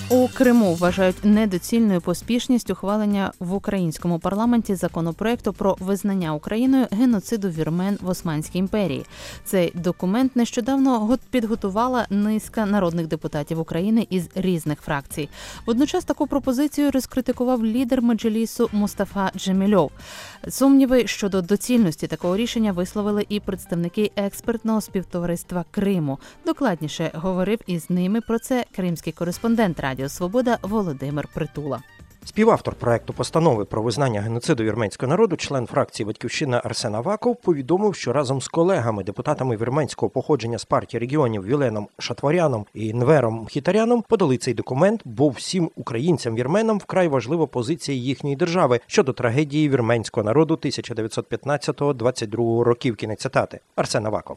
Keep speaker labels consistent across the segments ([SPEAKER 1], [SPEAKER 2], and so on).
[SPEAKER 1] У Криму вважають недоцільною поспішність ухвалення в українському парламенті законопроекту про визнання Україною геноциду вірмен в Османській імперії. Цей документ нещодавно підготувала низка народних депутатів України із різних фракцій. Водночас таку пропозицію розкритикував лідер Меджлісу Мустафа Джемілов. Сумніви щодо доцільності такого рішення висловили і представники експертного співтовариства Криму. Докладніше говорив із ними про це кримський кореспондент Радіо Свобода Володимир Притула.
[SPEAKER 2] Співавтор проекту постанови про визнання геноциду вірменського народу, член фракції «Батьківщина» Арсен Аваков повідомив, що разом з колегами, депутатами вірменського походження з партії регіонів Віленом Шатворяном і Нвером Мхітаряном подали цей документ, бо всім українцям-вірменам вкрай важлива позиція їхньої держави щодо трагедії вірменського народу 1915-22 років. Кінець цитати. Арсен Аваков.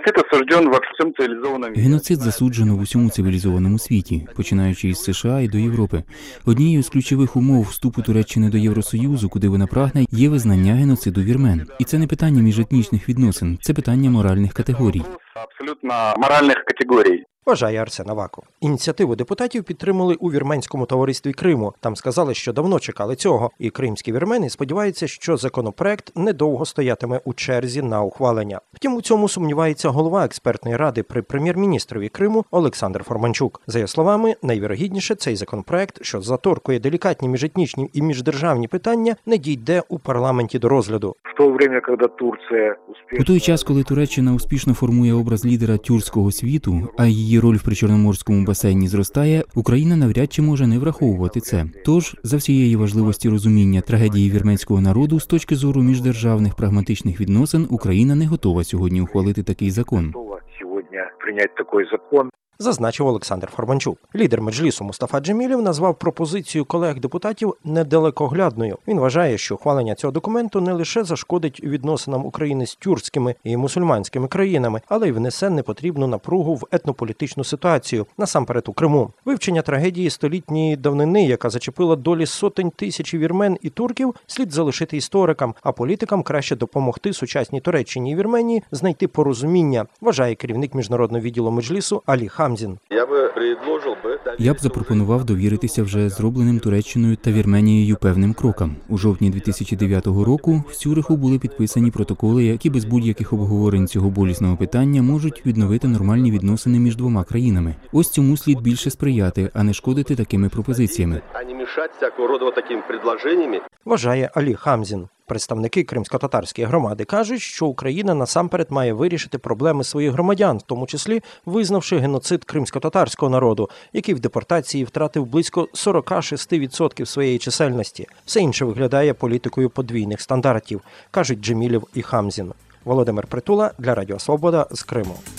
[SPEAKER 3] Геноцид засуджено в усьому цивілізованому світі, починаючи із США і до Європи. Однією з ключових умов вступу Туреччини до Євросоюзу, куди вона прагне, є визнання геноциду вірмен. І це не питання міжетнічних відносин, це питання моральних категорій.
[SPEAKER 4] Абсолютно моральних категорій.
[SPEAKER 2] Вважає Арсен Аваков. Ініціативу депутатів підтримали у вірменському товаристві Криму. Там сказали, що давно чекали цього. І кримські вірмени сподіваються, що законопроект недовго стоятиме у черзі на ухвалення. Втім, у цьому сумнівається голова експертної ради при прем'єр-міністрові Криму Олександр Форманчук. За його словами, найвірогідніше цей законопроект, що заторкує делікатні міжетнічні і міждержавні питання, не дійде у парламенті до розгляду.
[SPEAKER 3] У той час, коли Туреччина успішно формує образ лідера тюркського світу, а її роль в причорноморському басейні зростає, Україна навряд чи може не враховувати це. Тож, за всієї важливості розуміння трагедії вірменського народу з точки зору міждержавних прагматичних відносин, Україна не готова сьогодні ухвалити такий закон.
[SPEAKER 2] Зазначив Олександр Форманчук. Лідер Меджлісу Мустафа Джемілов назвав пропозицію колег-депутатів недалекоглядною. Він вважає, що ухвалення цього документу не лише зашкодить відносинам України з тюркськими і мусульманськими країнами, але й внесе непотрібну напругу в етнополітичну ситуацію, насамперед у Криму. Вивчення трагедії столітньої давнини, яка зачепила долі сотень тисяч вірмен і турків, слід залишити історикам, а політикам краще допомогти сучасній Туреччині і Вірменії знайти порозуміння, вважає керівник міжнародного відділу Меджлісу Алі Хамзін.
[SPEAKER 3] Я б запропонував довіритися вже зробленим Туреччиною та Вірменією певним крокам. У жовтні 2009 року в Цюриху були підписані протоколи, які без будь-яких обговорень цього болісного питання можуть відновити нормальні відносини між двома країнами. Ось цьому слід більше сприяти, а не шкодити такими пропозиціями.
[SPEAKER 2] Вважає Алі Хамзін. Представники кримсько-татарської громади кажуть, що Україна насамперед має вирішити проблеми своїх громадян, в тому числі визнавши геноцид кримсько-татарського народу, який в депортації втратив близько 46% своєї чисельності. Все інше виглядає політикою подвійних стандартів, кажуть Джемілов і Хамзін. Володимир Притула для Радіо Свобода з Криму.